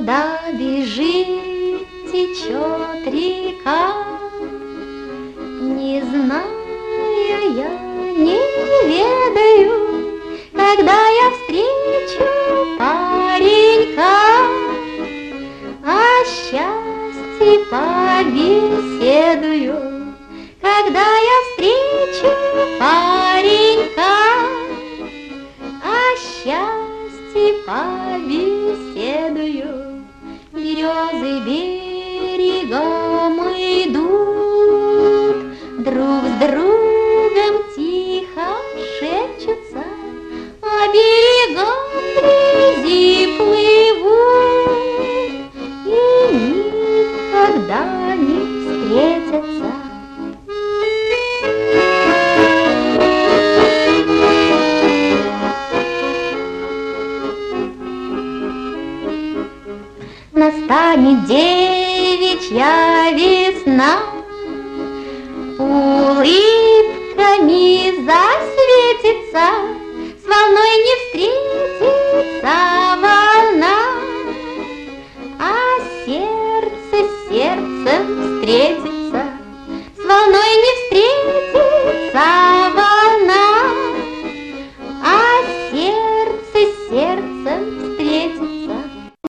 Куда бежит, течет река, не знаю я, не ведаю, когда я встречу паренька, о счастье побеседую, когда я встречу паренька, о счастье побеседую. Березы берегом идут, друг с другом тихо шепчутся, а берегом вблизи плывут и никогда не встретятся. Настанет девичья весна, улыбками засветится, с волной